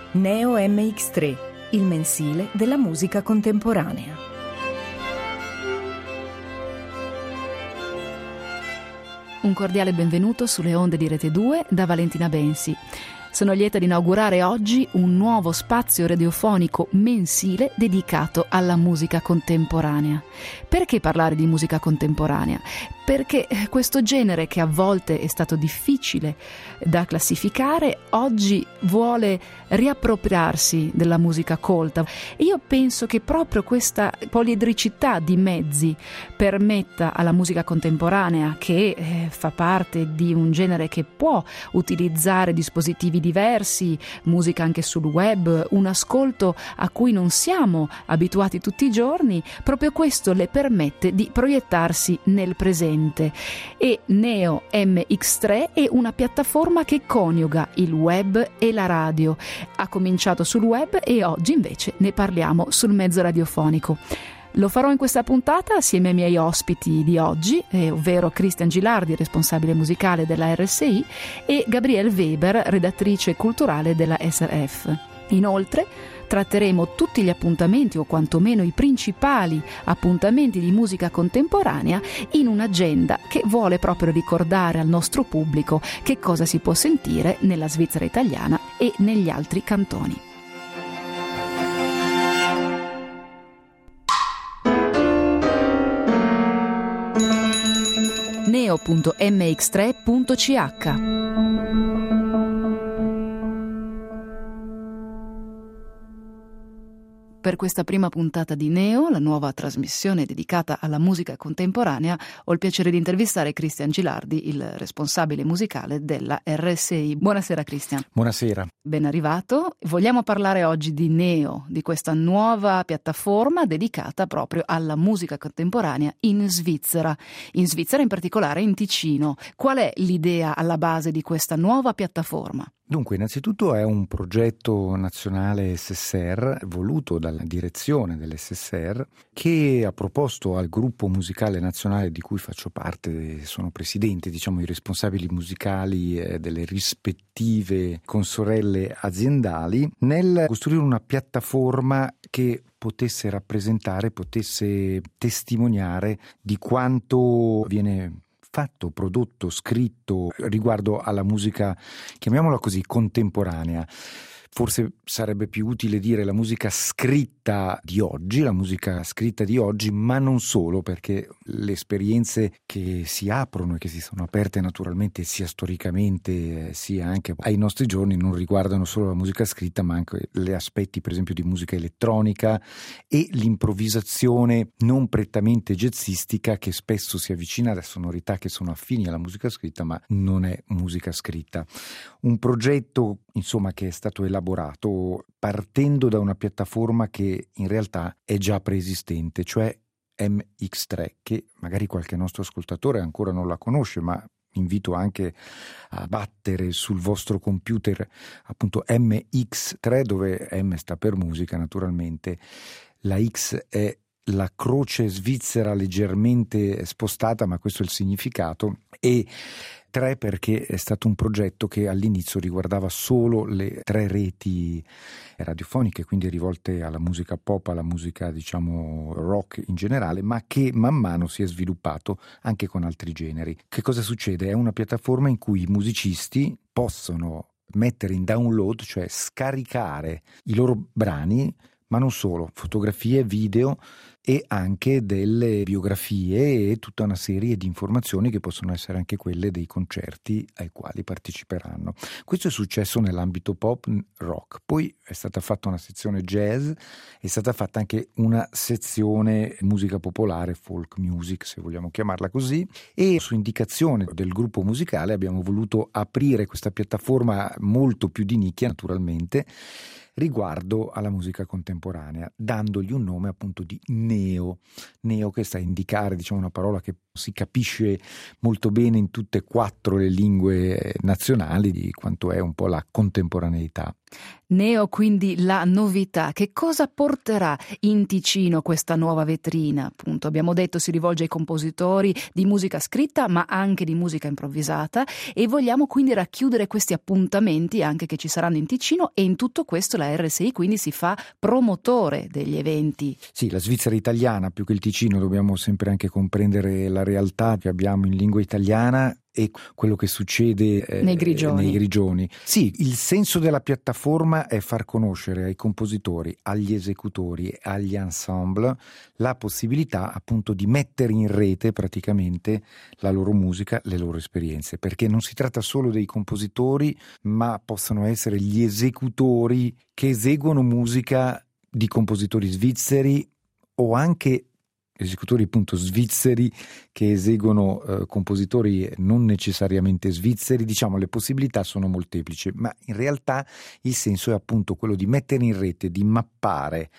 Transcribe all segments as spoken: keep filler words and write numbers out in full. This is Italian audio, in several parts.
Neo M X tre, il mensile della musica contemporanea. Un cordiale benvenuto sulle onde di Rete due da Valentina Bensi. Sono lieta di inaugurare oggi un nuovo spazio radiofonico mensile dedicato alla musica contemporanea. Perché parlare di musica contemporanea? Perché questo genere, che a volte è stato difficile da classificare, oggi vuole riappropriarsi della musica colta. E io penso che proprio questa poliedricità di mezzi permetta alla musica contemporanea, che eh, fa parte di un genere che può utilizzare dispositivi diversi, musica anche sul web, un ascolto a cui non siamo abituati tutti i giorni, proprio questo le permette di proiettarsi nel presente. E Neo M X tre è una piattaforma che coniuga il web e la radio. Ha cominciato sul web e oggi invece ne parliamo sul mezzo radiofonico. Lo farò in questa puntata assieme ai miei ospiti di oggi, eh, ovvero Christian Gilardi, responsabile musicale della R S I, e Gabriele Weber, redattrice culturale della S R F. Inoltre tratteremo tutti gli appuntamenti, o quantomeno i principali appuntamenti di musica contemporanea, in un'agenda che vuole proprio ricordare al nostro pubblico che cosa si può sentire nella Svizzera italiana e negli altri cantoni. neo punto m x tre punto c h Per questa prima puntata di Neo, la nuova trasmissione dedicata alla musica contemporanea, ho il piacere di intervistare Christian Gilardi, il responsabile musicale della R S I. Buonasera Christian. Buonasera. Ben arrivato. Vogliamo parlare oggi di Neo, di questa nuova piattaforma dedicata proprio alla musica contemporanea in Svizzera, in Svizzera in particolare in Ticino. Qual è l'idea alla base di questa nuova piattaforma? Dunque, innanzitutto è un progetto nazionale S S R voluto dalla direzione dell'S S R, che ha proposto al gruppo musicale nazionale di cui faccio parte, sono presidente, diciamo i responsabili musicali eh, delle rispettive consorelle aziendali, nel costruire una piattaforma che potesse rappresentare, potesse testimoniare di quanto viene fatto, prodotto, scritto riguardo alla musica, chiamiamola così, contemporanea. Forse sarebbe più utile dire la musica scritta di oggi, la musica scritta di oggi, ma non solo, perché le esperienze che si aprono e che si sono aperte naturalmente sia storicamente sia anche ai nostri giorni non riguardano solo la musica scritta, ma anche gli aspetti per esempio di musica elettronica e l'improvvisazione non prettamente jazzistica, che spesso si avvicina a sonorità che sono affini alla musica scritta, ma non è musica scritta. Un progetto, insomma, che è stato elaborato partendo da una piattaforma che in realtà è già preesistente, cioè M X tre, che magari qualche nostro ascoltatore ancora non la conosce, ma invito anche a battere sul vostro computer appunto M X tre, dove M sta per musica naturalmente, la X è la croce svizzera leggermente spostata, ma questo è il significato, e tre perché è stato un progetto che all'inizio riguardava solo le tre reti radiofoniche, quindi rivolte alla musica pop, alla musica diciamo rock in generale, ma che man mano si è sviluppato anche con altri generi. Che cosa succede? È una piattaforma in cui i musicisti possono mettere in download, cioè scaricare i loro brani, ma non solo, fotografie, video e anche delle biografie e tutta una serie di informazioni che possono essere anche quelle dei concerti ai quali parteciperanno. Questo è successo nell'ambito pop rock, poi è stata fatta una sezione jazz, è stata fatta anche una sezione musica popolare, folk music se vogliamo chiamarla così, e su indicazione del gruppo musicale abbiamo voluto aprire questa piattaforma molto più di nicchia naturalmente riguardo alla musica contemporanea, dandogli un nome appunto di Neo, Neo che sta a indicare diciamo una parola che si capisce molto bene in tutte e quattro le lingue nazionali di quanto è un po' la contemporaneità. Neo, quindi la novità. Che cosa porterà in Ticino questa nuova vetrina? Appunto, abbiamo detto si rivolge ai compositori di musica scritta ma anche di musica improvvisata, e vogliamo quindi racchiudere questi appuntamenti anche che ci saranno in Ticino, e in tutto questo la R S I quindi si fa promotore degli eventi. Sì, la Svizzera italiana più che il Ticino, dobbiamo sempre anche comprendere la realtà che abbiamo in lingua italiana e quello che succede eh, nei, grigioni. nei grigioni. Sì, il senso della piattaforma è far conoscere ai compositori, agli esecutori e agli ensemble la possibilità appunto di mettere in rete praticamente la loro musica, le loro esperienze, perché non si tratta solo dei compositori, ma possono essere gli esecutori che eseguono musica di compositori svizzeri o anche esecutori appunto svizzeri che eseguono eh, compositori non necessariamente svizzeri. Diciamo, le possibilità sono molteplici, ma in realtà il senso è appunto quello di mettere in rete, di mappare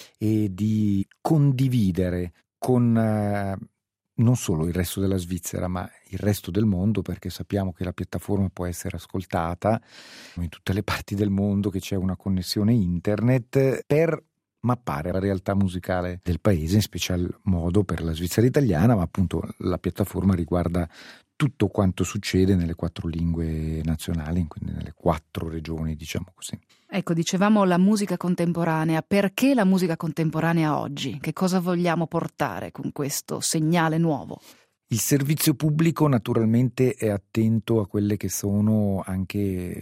e di condividere con eh, non solo il resto della Svizzera, ma il resto del mondo, perché sappiamo che la piattaforma può essere ascoltata in tutte le parti del mondo, che c'è una connessione internet, per mappare la realtà musicale del paese, in special modo per la Svizzera italiana, ma appunto la piattaforma riguarda tutto quanto succede nelle quattro lingue nazionali, quindi nelle quattro regioni, diciamo così. Ecco, dicevamo la musica contemporanea. Perché la musica contemporanea oggi? Che cosa vogliamo portare con questo segnale nuovo? Il servizio pubblico naturalmente è attento a quelle che sono anche,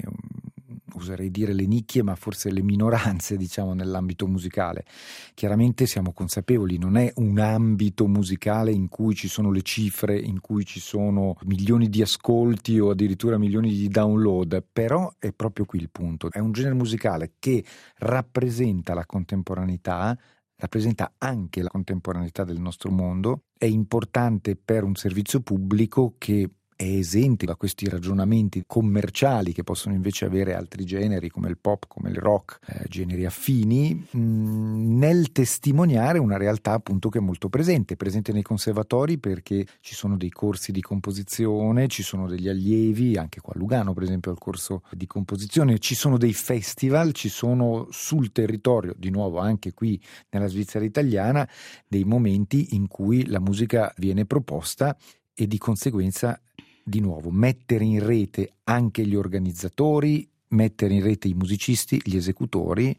oserei dire, le nicchie, ma forse le minoranze, diciamo, nell'ambito musicale. Chiaramente siamo consapevoli, non è un ambito musicale in cui ci sono le cifre, in cui ci sono milioni di ascolti o addirittura milioni di download, però è proprio qui il punto. È un genere musicale che rappresenta la contemporaneità, rappresenta anche la contemporaneità del nostro mondo. È importante per un servizio pubblico che è esente da questi ragionamenti commerciali che possono invece avere altri generi come il pop, come il rock, eh, generi affini, mh, nel testimoniare una realtà appunto che è molto presente, presente nei conservatori, perché ci sono dei corsi di composizione, ci sono degli allievi, anche qua a Lugano per esempio al corso di composizione, ci sono dei festival, ci sono sul territorio, di nuovo anche qui nella Svizzera italiana, dei momenti in cui la musica viene proposta e di conseguenza di nuovo mettere in rete anche gli organizzatori, mettere in rete i musicisti, gli esecutori,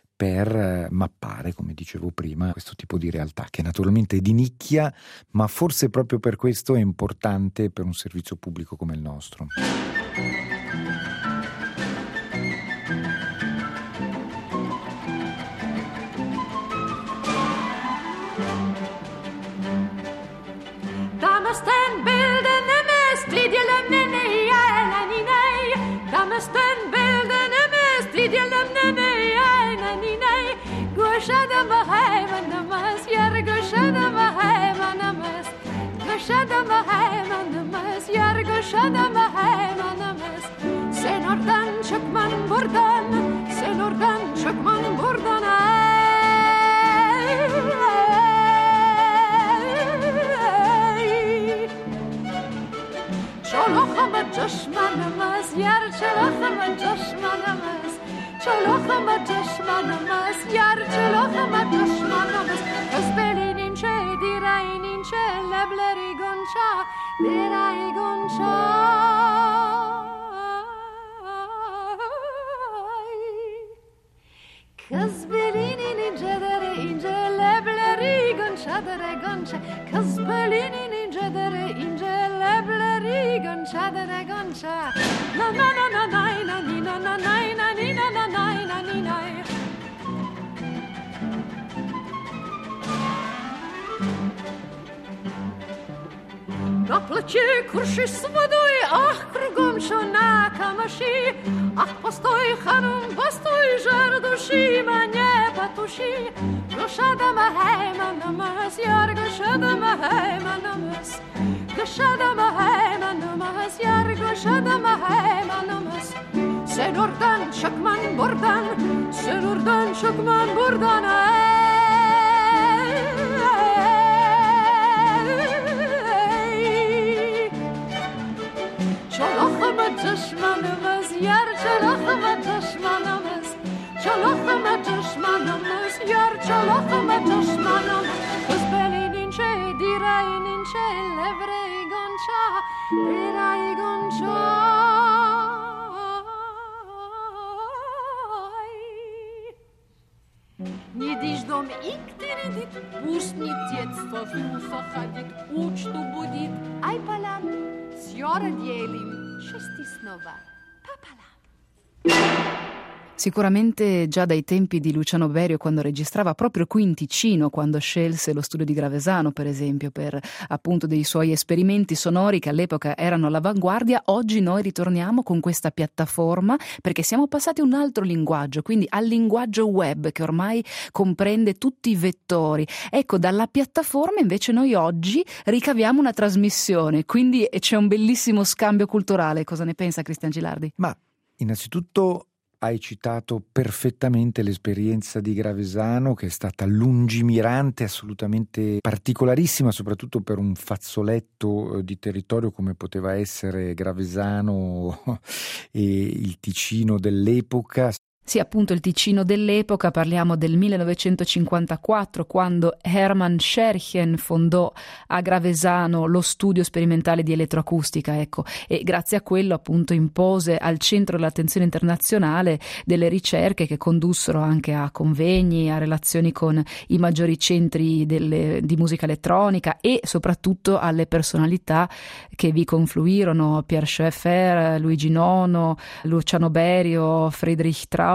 per mappare, come dicevo prima, questo tipo di realtà che naturalmente è di nicchia, ma forse proprio per questo è importante per un servizio pubblico come il nostro. Sen oradan çıkman buradan, sen oradan çıkman buradan. Çolakama düşmanımız, yar çolakama düşmanımız. Çolakama düşmanımız, yar çolakama düşmanımız. Kız belin ince, direğin ince, lebleri gonca, direği gonca. Kız belinin inceleri ince, lebleri gonçadere gonça. Kız belinin inceleri ince, lebleri gonçadere gonça. Na na na na na na ni na na na na ni na na na na ni na. На плече курши с водой, ах, кругом шона камаши. Ах, постой, ханум, постой, жар души, мене потуши. Гошада махайма намаз, яр гошада махайма намаз. Gışada mahayma namaz, yar gışada mahayma namaz. Sen oradan çıkman buradan, sen oradan çıkman buradan. Çolakıma düşmanımız, yar çolakıma düşmanımız. Yarchalocha Madashmanamus, Yarchalocha Madashmanamus, Uspelin in ce, Dirain in ce, Levrei Goncha, Dirai Goncha. Не дишь дом иктеридит, пусть не детство фуфа ходит, учту будет, ай палам, сьора диелим, шести снова, папалам. Sicuramente già dai tempi di Luciano Berio, quando registrava proprio qui in Ticino, quando scelse lo studio di Gravesano, per esempio, per appunto dei suoi esperimenti sonori che all'epoca erano all'avanguardia, oggi noi ritorniamo con questa piattaforma perché siamo passati a un altro linguaggio, quindi al linguaggio web che ormai comprende tutti i vettori. Ecco, dalla piattaforma invece noi oggi ricaviamo una trasmissione, quindi c'è un bellissimo scambio culturale. Cosa ne pensa Cristian Gilardi? Ma innanzitutto hai citato perfettamente l'esperienza di Gravesano, che è stata lungimirante, assolutamente particolarissima, soprattutto per un fazzoletto di territorio come poteva essere Gravesano e il Ticino dell'epoca. Sì, appunto il Ticino dell'epoca, parliamo del millenovecentocinquantaquattro, quando Hermann Scherchen fondò a Gravesano lo studio sperimentale di elettroacustica, ecco, e grazie a quello appunto impose al centro dell'attenzione internazionale delle ricerche che condussero anche a convegni, a relazioni con i maggiori centri delle, di musica elettronica e soprattutto alle personalità che vi confluirono, Pierre Schaeffer, Luigi Nono, Luciano Berio, Friedrich Trautwein,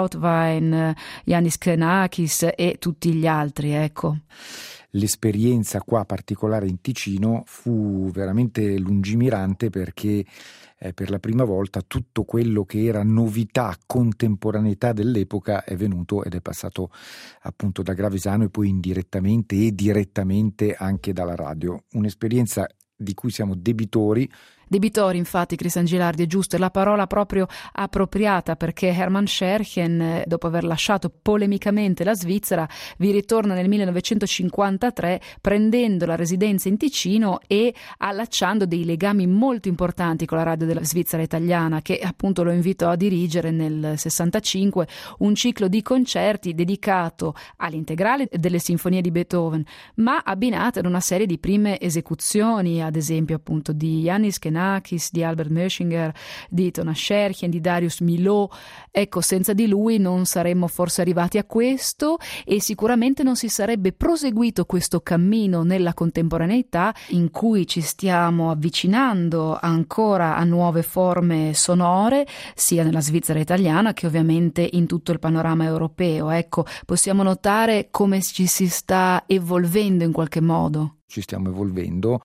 Yannis Xenakis e tutti gli altri, ecco. L'esperienza qua particolare in Ticino fu veramente lungimirante perché eh, per la prima volta tutto quello che era novità, contemporaneità dell'epoca è venuto ed è passato appunto da Gravesano e poi indirettamente e direttamente anche dalla radio. Un'esperienza di cui siamo debitori. Debitori, infatti, Cristian Gilardi, è giusto, è la parola proprio appropriata, perché Hermann Scherchen, dopo aver lasciato polemicamente la Svizzera, vi ritorna nel millenovecentocinquantatré prendendo la residenza in Ticino e allacciando dei legami molto importanti con la radio della Svizzera italiana, che appunto lo invitò a dirigere nel sessantacinque un ciclo di concerti dedicato all'integrale delle sinfonie di Beethoven, ma abbinate ad una serie di prime esecuzioni, ad esempio appunto di Yannis Xenakis, di Albert Möchinger, di Thomas Scherchen, di Darius Milhaud. Ecco, senza di lui non saremmo forse arrivati a questo e sicuramente non si sarebbe proseguito questo cammino nella contemporaneità in cui ci stiamo avvicinando ancora a nuove forme sonore, sia nella Svizzera italiana che ovviamente in tutto il panorama europeo. Ecco, possiamo notare come ci si sta evolvendo in qualche modo. Ci stiamo evolvendo.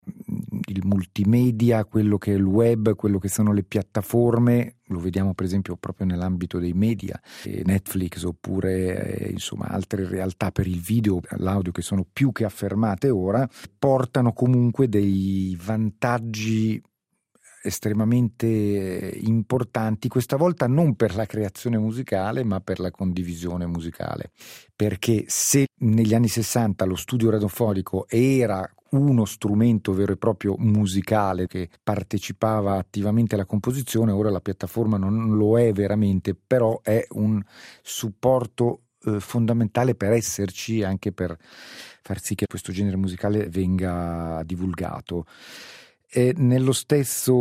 Il multimedia, quello che è il web, quello che sono le piattaforme, lo vediamo per esempio proprio nell'ambito dei media, Netflix oppure eh, insomma altre realtà per il video, l'audio che sono più che affermate ora, portano comunque dei vantaggi estremamente importanti, questa volta non per la creazione musicale ma per la condivisione musicale, perché se negli anni sessanta lo studio radiofonico era uno strumento vero e proprio musicale che partecipava attivamente alla composizione, ora la piattaforma non lo è veramente, però è un supporto eh, fondamentale per esserci, anche per far sì che questo genere musicale venga divulgato. E nello stesso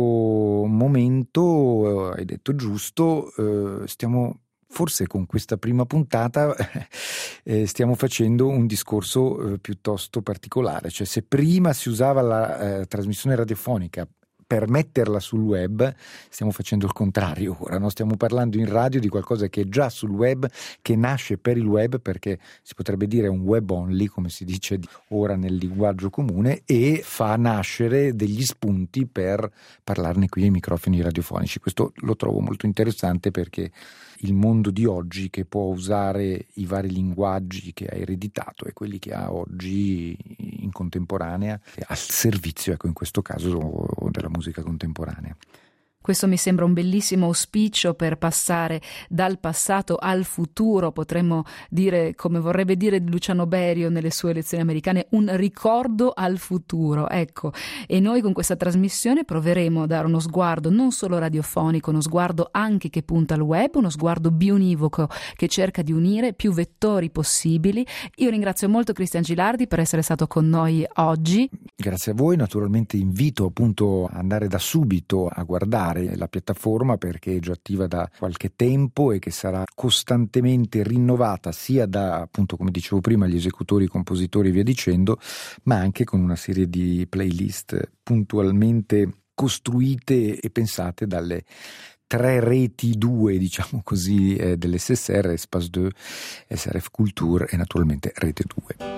momento, eh, hai detto giusto, eh, stiamo forse con questa prima puntata eh, stiamo facendo un discorso eh, piuttosto particolare, cioè se prima si usava la eh, trasmissione radiofonica per metterla sul web, stiamo facendo il contrario ora, no? Stiamo parlando in radio di qualcosa che è già sul web, che nasce per il web, perché si potrebbe dire un web only, come si dice ora nel linguaggio comune, e fa nascere degli spunti per parlarne qui ai microfoni radiofonici. Questo lo trovo molto interessante perché il mondo di oggi, che può usare i vari linguaggi che ha ereditato e quelli che ha oggi in contemporanea al servizio, ecco, in questo caso della musica contemporanea. Questo mi sembra un bellissimo auspicio per passare dal passato al futuro, potremmo dire, come vorrebbe dire Luciano Berio nelle sue lezioni americane, un ricordo al futuro. Ecco, e noi con questa trasmissione proveremo a dare uno sguardo non solo radiofonico, uno sguardo anche che punta al web, uno sguardo bionivoco che cerca di unire più vettori possibili. Io ringrazio molto Cristian Gilardi per essere stato con noi oggi. Grazie a voi, naturalmente invito appunto a andare da subito a guardare la piattaforma, perché è già attiva da qualche tempo e che sarà costantemente rinnovata sia da, appunto come dicevo prima, gli esecutori, compositori e via dicendo, ma anche con una serie di playlist puntualmente costruite e pensate dalle tre reti due, diciamo così, eh, dell'S S R, Espace due, S R F Culture e naturalmente Rete due.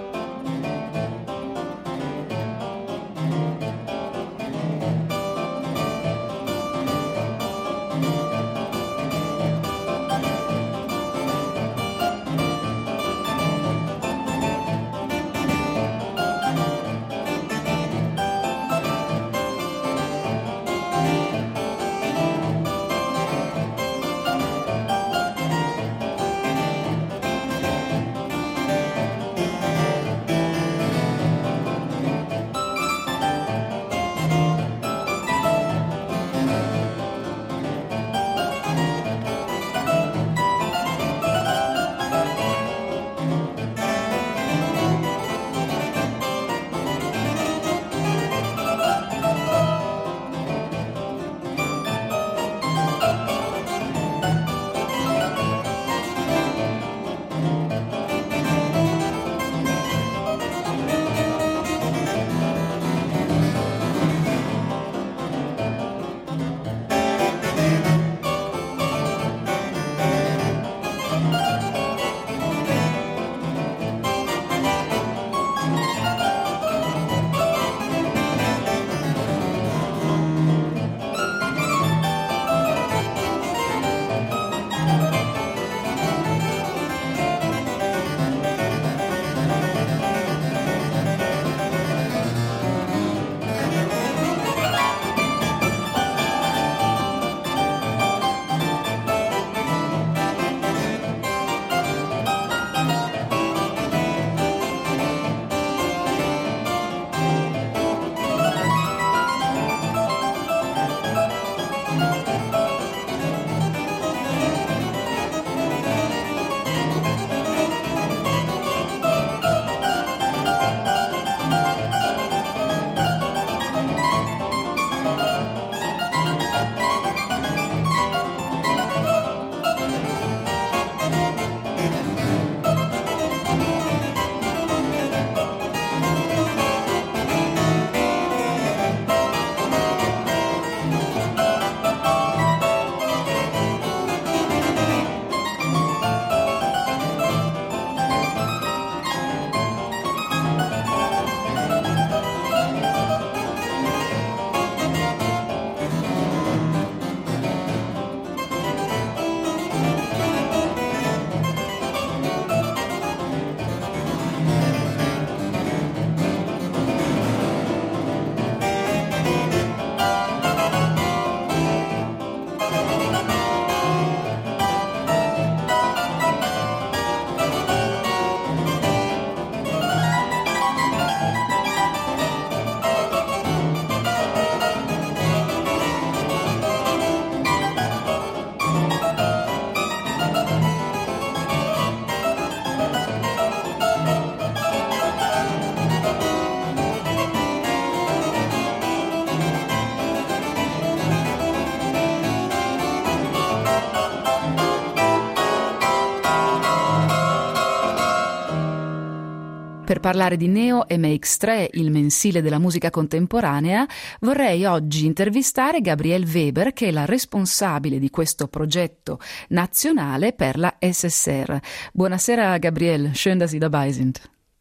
Per parlare di Neo M X tre, il mensile della musica contemporanea, vorrei oggi intervistare Gabriele Weber, che è la responsabile di questo progetto nazionale per la S S R. Buonasera Gabriele, schön, dass Sie dabei sind.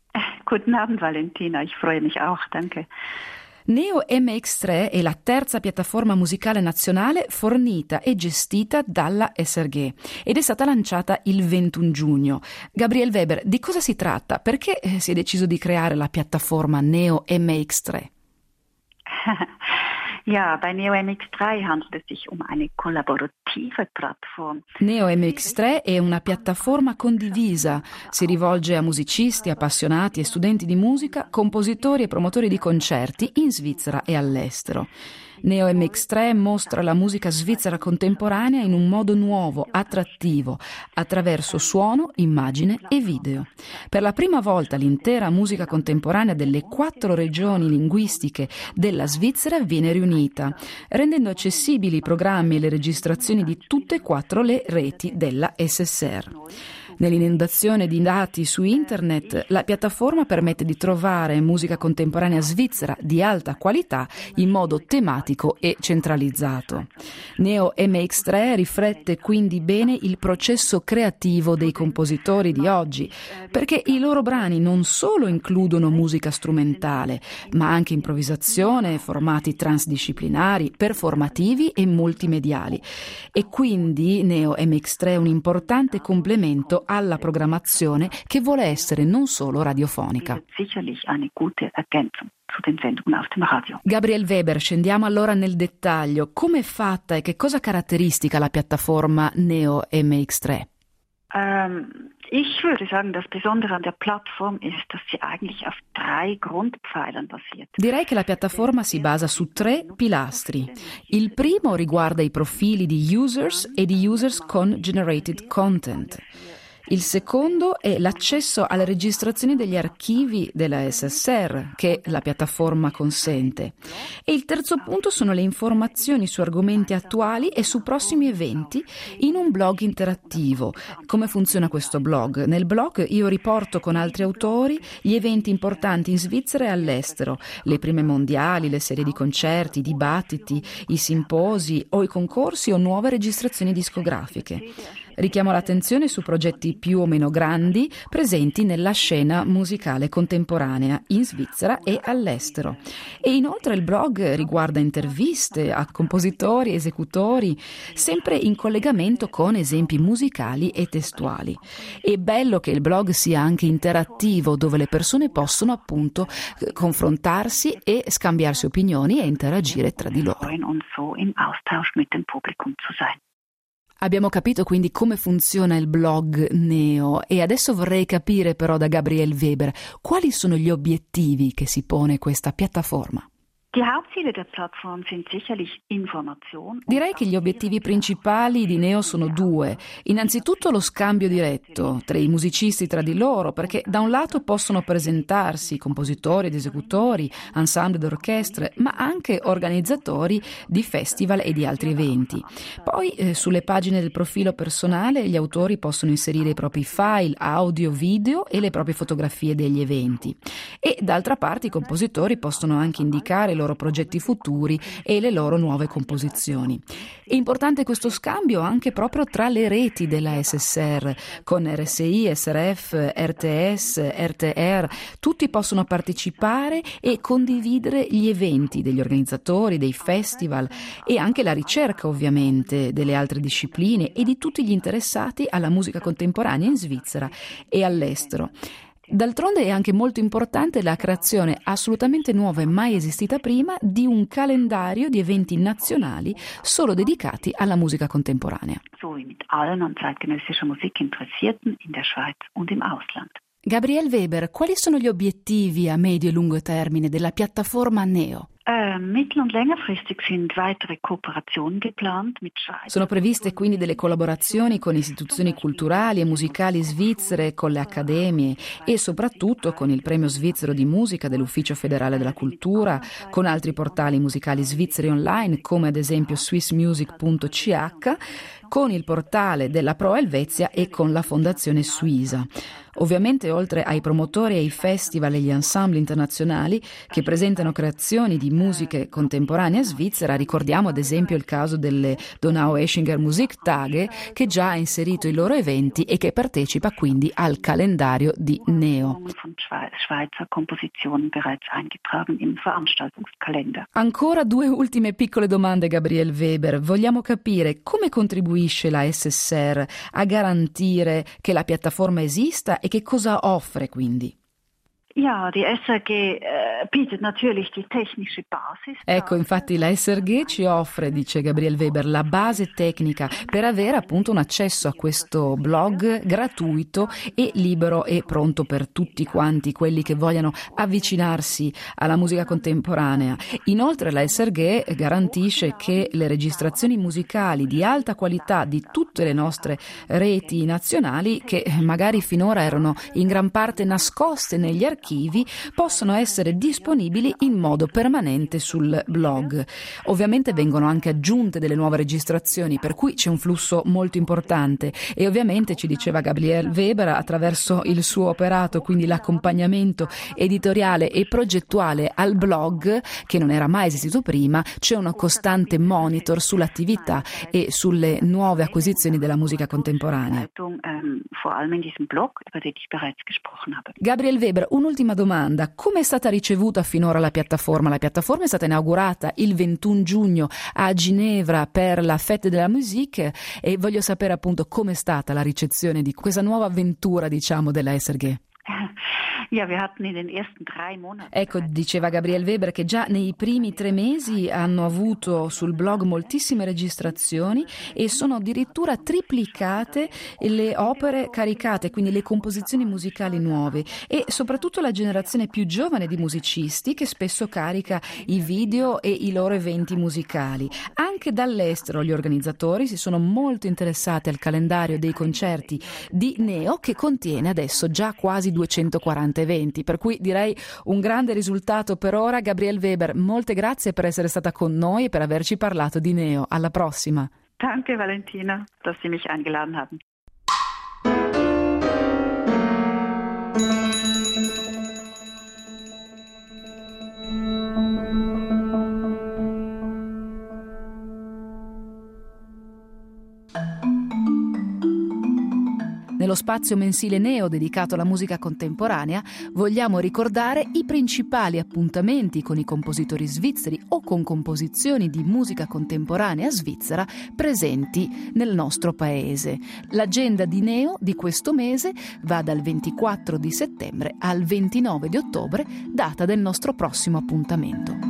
Guten Abend Valentina, ich freue mich auch, danke. Neo M X tre è la terza piattaforma musicale nazionale fornita e gestita dalla S R G ed è stata lanciata il ventuno giugno. Gabriele Weber, di cosa si tratta? Perché si è deciso di creare la piattaforma Neo M X tre? Ja, bei Neo M X tre handelt es sich um eine kollaborative Plattform. Neo M X tre è una piattaforma condivisa, si rivolge a musicisti, appassionati e studenti di musica, compositori e promotori di concerti in Svizzera e all'estero. Neo M X tre mostra la musica svizzera contemporanea in un modo nuovo, attrattivo, attraverso suono, immagine e video. Per la prima volta l'intera musica contemporanea delle quattro regioni linguistiche della Svizzera viene riunita, rendendo accessibili i programmi e le registrazioni di tutte e quattro le reti della S S R. Nell'inondazione di dati su internet, la piattaforma permette di trovare musica contemporanea svizzera di alta qualità in modo tematico e centralizzato. Neo M X tre riflette quindi bene il processo creativo dei compositori di oggi, perché i loro brani non solo includono musica strumentale, ma anche improvvisazione, formati transdisciplinari, performativi e multimediali. E quindi Neo M X tre è un importante complemento alla programmazione che vuole essere non solo radiofonica. Gabriel Weber, scendiamo allora nel dettaglio. Come è fatta e che cosa caratteristica la piattaforma Neo M X tre? Um, ich würde sagen, das Besondere an der Plattform ist, dass sie eigentlich auf drei Grundpfeilern basiert. Direi che la piattaforma si basa su tre pilastri. Il primo riguarda i profili di users e di users con generated content. Il secondo è l'accesso alle registrazioni degli archivi della S S R che la piattaforma consente. E il terzo punto sono le informazioni su argomenti attuali e su prossimi eventi in un blog interattivo. Come funziona questo blog? Nel blog io riporto con altri autori gli eventi importanti in Svizzera e all'estero, le prime mondiali, le serie di concerti, i dibattiti, i simposi o i concorsi o nuove registrazioni discografiche. Richiamo l'attenzione su progetti più o meno grandi presenti nella scena musicale contemporanea in Svizzera e all'estero. E inoltre il blog riguarda interviste a compositori, esecutori, sempre in collegamento con esempi musicali e testuali. È bello che il blog sia anche interattivo, dove le persone possono appunto confrontarsi e scambiarsi opinioni e interagire tra di loro. Abbiamo capito quindi come funziona il blog Neo e adesso vorrei capire però da Gabriel Weber quali sono gli obiettivi che si pone questa piattaforma. Direi che gli obiettivi principali di Neo sono due. Innanzitutto lo scambio diretto tra i musicisti tra di loro, perché da un lato possono presentarsi compositori ed esecutori, ensemble d'orchestre, ma anche organizzatori di festival e di altri eventi. Poi eh, sulle pagine del profilo personale gli autori possono inserire i propri file, audio, video e le proprie fotografie degli eventi. E d'altra parte i compositori possono anche indicare i loro progetti futuri e le loro nuove composizioni. È importante questo scambio anche proprio tra le reti della S S R, con R S I, S R F, R T S, R T R, tutti possono partecipare e condividere gli eventi degli organizzatori, dei festival e anche la ricerca ovviamente delle altre discipline e di tutti gli interessati alla musica contemporanea in Svizzera e all'estero. D'altronde è anche molto importante la creazione assolutamente nuova e mai esistita prima di un calendario di eventi nazionali solo dedicati alla musica contemporanea. So wie mit allen an zeitgenössischer Musik Interessierten in der Schweiz und im Ausland. Gabriel Weber, quali sono gli obiettivi a medio e lungo termine della piattaforma Neo? Äh, mittel- und längerfristig sind weitere Kooperationen geplant mit Schweiz. Sono previste quindi delle collaborazioni con istituzioni culturali e musicali svizzere, con le accademie e soprattutto con il Premio Svizzero di Musica dell'Ufficio Federale della Cultura, con altri portali musicali svizzeri online come ad esempio swissmusic punto c h, con il portale della Pro Helvezia e con la Fondazione Suisa. Ovviamente oltre ai promotori e ai festival e gli ensemble internazionali che presentano creazioni di musiche contemporanee svizzera, ricordiamo ad esempio il caso delle Donau-Eschinger Musiktage che già ha inserito i loro eventi e che partecipa quindi al calendario di Neo. Ancora due ultime piccole domande, Gabriel Weber. Vogliamo capire come contribuisce la S S R a garantire che la piattaforma esista e che cosa offre quindi? Ja, die S R G äh, bietet natürlich die technische Basis. Ecco, infatti la S R G ci offre, dice Gabriel Weber, la base tecnica per avere appunto un accesso a questo blog gratuito e libero e pronto per tutti quanti quelli che vogliano avvicinarsi alla musica contemporanea. Inoltre la S R G garantisce che le registrazioni musicali di alta qualità di tutte le nostre reti nazionali, che magari finora erano in gran parte nascoste negli archivi, possono essere disponibili in modo permanente sul blog. Ovviamente vengono anche aggiunte delle nuove registrazioni, per cui c'è un flusso molto importante e ovviamente, ci diceva Gabriel Weber, attraverso il suo operato, quindi l'accompagnamento editoriale e progettuale al blog, che non era mai esistito prima, c'è un costante monitor sull'attività e sulle nuove acquisizioni della musica contemporanea. Gabriel Weber, un'ultima domanda: come è stata ricevuta finora la piattaforma? La piattaforma è stata inaugurata il ventuno giugno a Ginevra per la Fête de la Musique e voglio sapere appunto com'è stata la ricezione di questa nuova avventura, diciamo, della S R G. Ecco, diceva Gabriel Weber che già nei primi tre mesi hanno avuto sul blog moltissime registrazioni e sono addirittura triplicate le opere caricate, quindi le composizioni musicali nuove, e soprattutto la generazione più giovane di musicisti che spesso carica i video e i loro eventi musicali. Anche dall'estero gli organizzatori si sono molto interessati al calendario dei concerti di Neo, che contiene adesso già quasi duecentoquaranta eventi, per cui direi un grande risultato per ora. Gabriel Weber, molte grazie per essere stata con noi e per averci parlato di Neo. Alla prossima. Danke Valentina, dass Sie mich eingeladen haben. Nello spazio mensile Neo dedicato alla musica contemporanea vogliamo ricordare i principali appuntamenti con i compositori svizzeri o con composizioni di musica contemporanea svizzera presenti nel nostro paese. L'agenda di Neo di questo mese va dal ventiquattro di settembre al ventinove di ottobre, data del nostro prossimo appuntamento.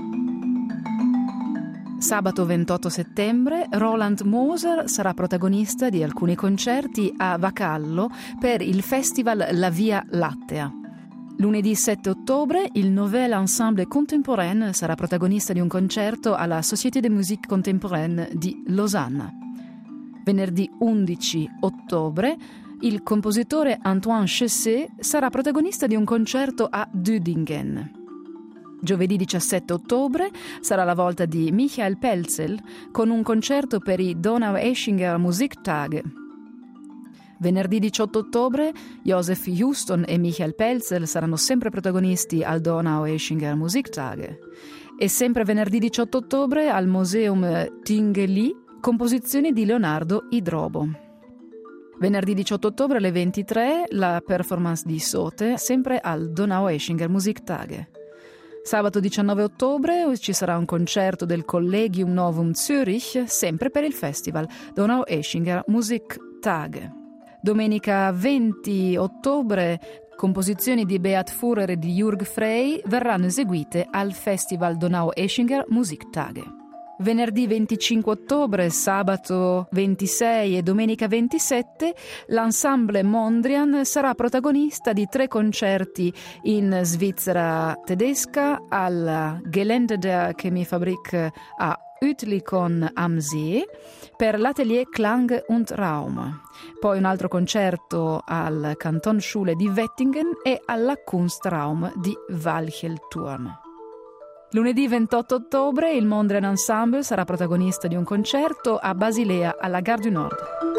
Sabato ventotto settembre Roland Moser sarà protagonista di alcuni concerti a Vacallo per il festival La Via Lattea. Lunedì sette ottobre il Nouvel Ensemble Contemporain sarà protagonista di un concerto alla Société de Musique Contemporaine di Losanna. Venerdì undici ottobre il compositore Antoine Chessé sarà protagonista di un concerto a Düdingen. Giovedì diciassette ottobre sarà la volta di Michael Pelzel con un concerto per i Donaueschinger Musiktage. Venerdì diciotto ottobre Joseph Houston e Michael Pelzel saranno sempre protagonisti al Donaueschinger Musiktage. E sempre venerdì diciotto ottobre al Museum Tinguely composizioni di Leonardo Idrobo. Venerdì diciotto ottobre alle ventitré la performance di Sote, sempre al Donaueschinger Musiktage. Sabato diciannove ottobre ci sarà un concerto del Collegium Novum Zürich, sempre per il festival Donaueschinger Musiktage. Domenica venti ottobre composizioni di Beat Führer e di Jürg Frey verranno eseguite al festival Donaueschinger Musiktage. Venerdì venticinque ottobre, sabato ventisei e domenica ventisette l'ensemble Mondrian sarà protagonista di tre concerti in Svizzera tedesca al Gelände der Chemiefabrik a Uetlikon am See per l'atelier Klang und Raum. Poi un altro concerto al Kantonsschule di Wettingen e alla Kunstraum di Walchelturm. Lunedì ventotto ottobre il Mondrian Ensemble sarà protagonista di un concerto a Basilea alla Gare du Nord.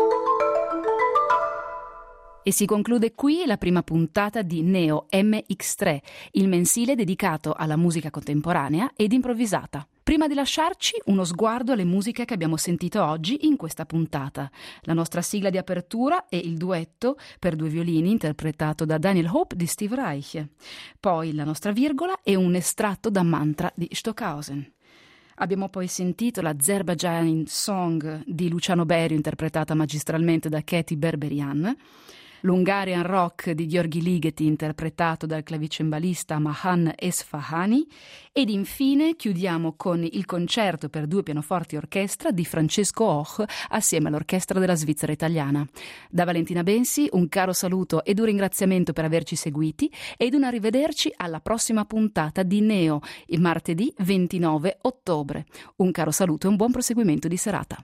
E si conclude qui la prima puntata di Neo M X tre, il mensile dedicato alla musica contemporanea ed improvvisata. Prima di lasciarci, uno sguardo alle musiche che abbiamo sentito oggi in questa puntata. La nostra sigla di apertura è il duetto per due violini interpretato da Daniel Hope di Steve Reich. Poi la nostra virgola è un estratto da Mantra di Stockhausen. Abbiamo poi sentito l'Azerbaijan Song di Luciano Berio interpretata magistralmente da Katy Berberian. l'Hungarian Rock di Gheorghi Ligeti interpretato dal clavicembalista Mahan Esfahani ed infine chiudiamo con il concerto per due pianoforti e orchestra di Francesco Hoch assieme all'Orchestra della Svizzera Italiana. Da Valentina Bensi un caro saluto ed un ringraziamento per averci seguiti ed un arrivederci alla prossima puntata di Neo, il martedì ventinove ottobre. Un caro saluto e un buon proseguimento di serata.